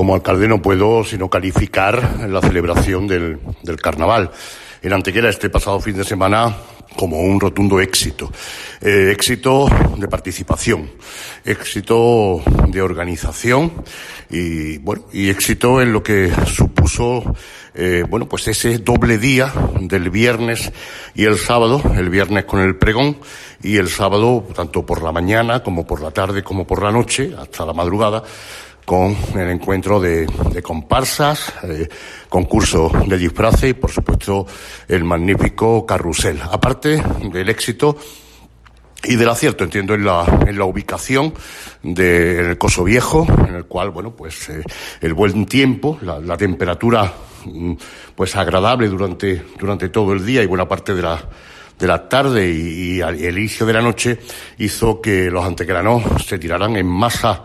como alcalde no puedo sino calificar la celebración del carnaval en Antequera este pasado fin de semana como un rotundo éxito. Éxito de participación, éxito de organización y éxito en lo que supuso pues ese doble día del viernes y el sábado, el viernes con el pregón y el sábado tanto por la mañana como por la tarde como por la noche hasta la madrugada, con el encuentro de comparsas, concurso de disfraces y, por supuesto, el magnífico carrusel. Aparte del éxito y del acierto, entiendo, en la ubicación en el Coso Viejo, en el cual, el buen tiempo, la temperatura, agradable durante todo el día y buena parte de la tarde y el inicio de la noche hizo que los antequeranos se tiraran en masa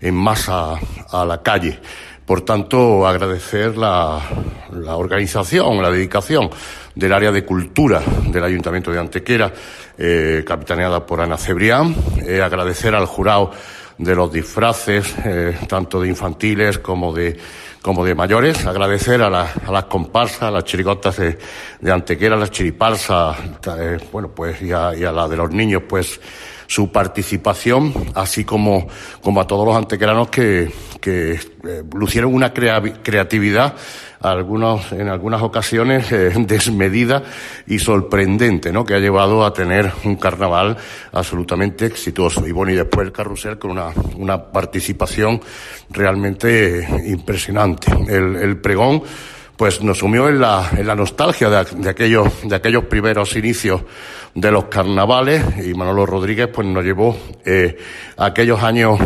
a la calle. Por tanto, agradecer la organización, la dedicación del área de cultura del Ayuntamiento de Antequera, capitaneada por Ana Cebrián, agradecer al jurado de los disfraces, tanto de infantiles como de mayores, agradecer a las comparsas, a las chirigotas de Antequera, a las chiriparsas, y a la de los niños, su participación, así como a todos los antequeranos que lucieron una creatividad, en algunas ocasiones desmedida y sorprendente, ¿no?, que ha llevado a tener un carnaval absolutamente exitoso. Y después el carrusel con una participación realmente impresionante. El pregón nos sumió en la nostalgia de aquellos primeros inicios de los carnavales, y Manolo Rodríguez nos llevó a aquellos años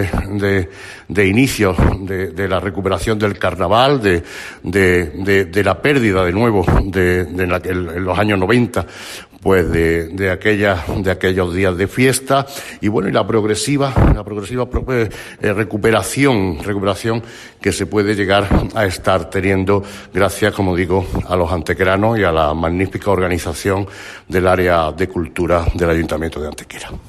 de inicio de la recuperación del carnaval, de la pérdida de nuevo en los años 90 de aquellos días de fiesta y la progresiva recuperación que se puede llegar a estar teniendo gracias, como digo, a los antequeranos y a la magnífica organización del área de cultura del Ayuntamiento de Antequera.